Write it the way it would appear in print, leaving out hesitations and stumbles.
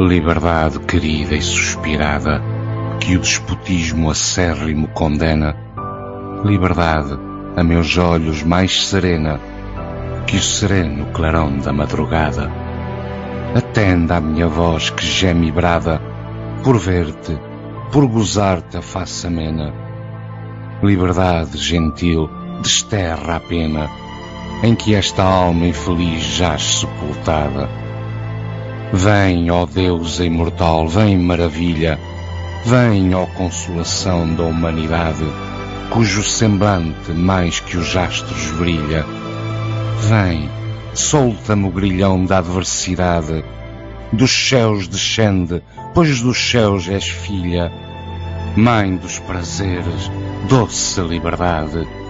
Liberdade querida e suspirada, que o despotismo acérrimo condena. Liberdade, a meus olhos mais serena, que o sereno clarão da madrugada. Atende à minha voz que geme e brada, por ver-te, por gozar-te a face amena. Liberdade gentil, desterra a pena, em que esta alma infeliz jaz sepultada. Vem, ó deusa imortal, vem maravilha, vem, ó consolação da humanidade, cujo semblante mais que os astros brilha. Vem, solta-me o grilhão da adversidade, dos céus descende, pois dos céus és filha, mãe dos prazeres, doce liberdade.